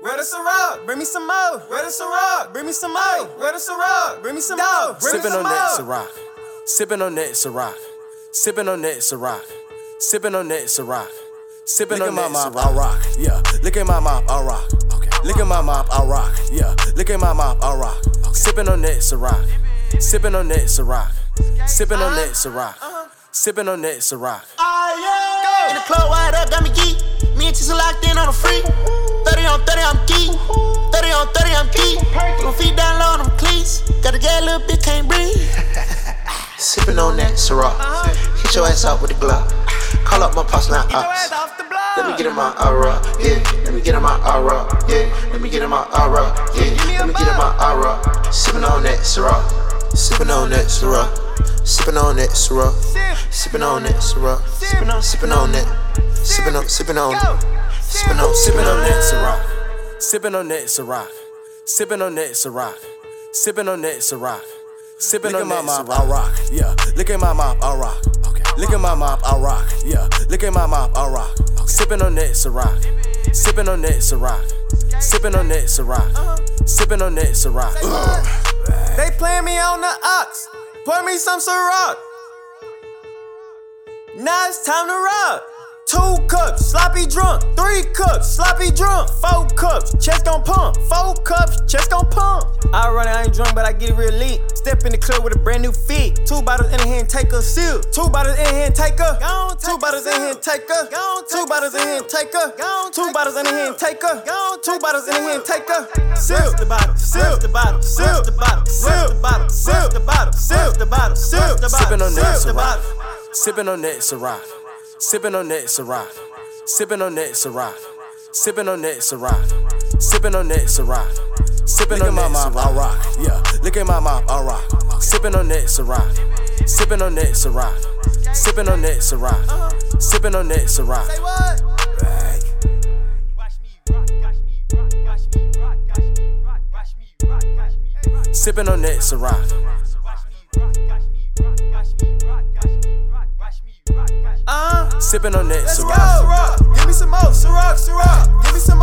Where the Ciroc? Bring me some more. Where the Ciroc? Bring me some more. Where the Ciroc? Bring me some more. Sipping on that Ciroc. Sipping on that Ciroc. Sipping on that Ciroc. Sipping on that Ciroc. Sipping on that Ciroc. I rock. Yeah. Look at my mop. I rock. Look at my mop. I rock. Yeah. Look at my mop. I rock. Sipping on that Ciroc. Sipping on that Ciroc. Sipping on that Ciroc. Sipping on that Ciroc. In the club, wired up, got me geek. Me and Tissa locked in on the free. 30 on 30, I'm geek. 30 on 30, I'm geek. My feet down low on them cleats. Got a gal, little bitch, can't breathe. Sipping on that Ciroc. Hit your ass out with the Glock. Call up my pops, not ops. Let me get in my aura, yeah. Let me get in my aura, yeah. Let me get in my aura, yeah. Let me get in my aura. Sipping on that Ciroc. Sipping on that Ciroc. Sipping on that Ciroc. Sipping on that Ciroc. Sipping on that. Sipping on that Ciroc. Sipping on that Ciroc. Sipping on that Ciroc. Sipping on that Ciroc. Sipping on that Ciroc. I rock. Yeah. Look at my mop. I rock. Look at my mop. I rock. Yeah. Look at my mop. I rock. Sipping on that Ciroc. Sipping on that Ciroc. Sipping on that Ciroc. Sipping on that Ciroc. They playing me on the ox. Pour me some Ciroc. Now it's time to rock. 2 cups, sloppy drunk. 3 cups, sloppy drunk. 4 cups, chest gon' pump. 4 cups, chest gon' pump. I run it, I ain't drunk, but I get it real lit. Step in the club with a brand new fit. 2 bottles in here and take a sip. 2 bottles in here and take a. 2 bottles in here and take a. 2 bottles in here and take a. 2 bottles in here and take a. 2 bottles in here and take a. Sip the bottle, sip the bottle, sip the bottle, sip the bottle, sip the bottle, sip the bottle, sip the bottle. Sipping on that Ciroc. Sipping on that Ciroc. Sipping on that Ciroc. Sipping on that Ciroc. Sipping on that Ciroc. Sipping on that Ciroc. Sipping on my mop. I rock. Yeah. Look at my mop. I rock. Sipping on that Ciroc. Sipping on that Ciroc. Sipping on that Ciroc. Sipping on that Ciroc. Say what? Sipping on that Ciroc. Sipping on that Ciroc. Ciroc. Give me some more Ciroc, Ciroc. Give me some more.